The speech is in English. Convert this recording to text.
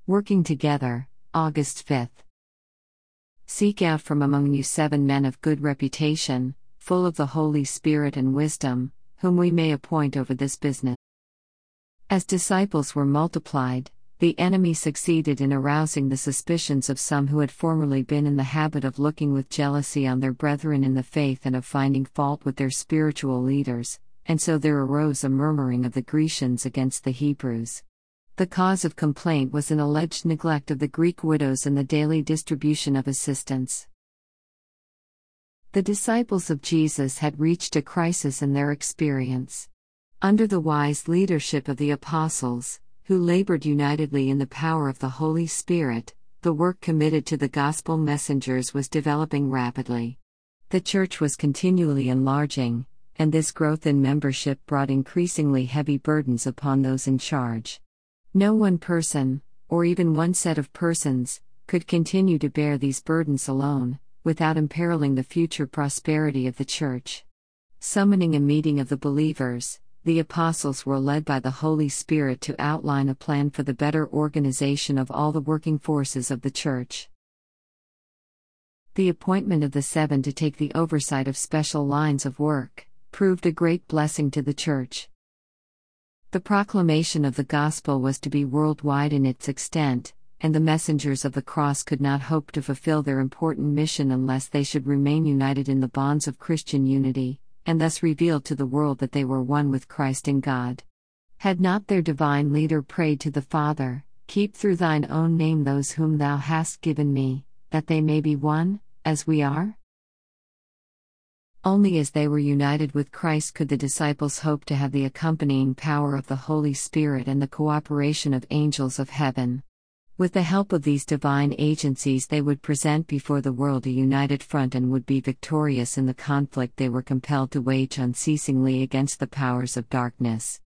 Working together, August 5th. Seek out from among you 7 men of good reputation, full of the Holy Spirit and wisdom, whom we may appoint over this business. As disciples were multiplied, the enemy succeeded in arousing the suspicions of some who had formerly been in the habit of looking with jealousy on their brethren in the faith and of finding fault with their spiritual leaders, and so there arose a murmuring of the Grecians against the Hebrews. The cause of complaint was an alleged neglect of the Greek widows and the daily distribution of assistance. The disciples of Jesus had reached a crisis in their experience. Under the wise leadership of the apostles, who labored unitedly in the power of the Holy Spirit, the work committed to the gospel messengers was developing rapidly. The church was continually enlarging, and this growth in membership brought increasingly heavy burdens upon those in charge. No one person, or even one set of persons, could continue to bear these burdens alone, without imperiling the future prosperity of the church. Summoning a meeting of the believers, the apostles were led by the Holy Spirit to outline a plan for the better organization of all the working forces of the church. The appointment of the 7 to take the oversight of special lines of work proved a great blessing to the church. The proclamation of the gospel was to be worldwide in its extent, and the messengers of the cross could not hope to fulfill their important mission unless they should remain united in the bonds of Christian unity, and thus reveal to the world that they were one with Christ in God. Had not their divine leader prayed to the Father, "Keep through thine own name those whom thou hast given me, that they may be one, as we are?" Only as they were united with Christ could the disciples hope to have the accompanying power of the Holy Spirit and the cooperation of angels of heaven. With the help of these divine agencies they would present before the world a united front and would be victorious in the conflict they were compelled to wage unceasingly against the powers of darkness.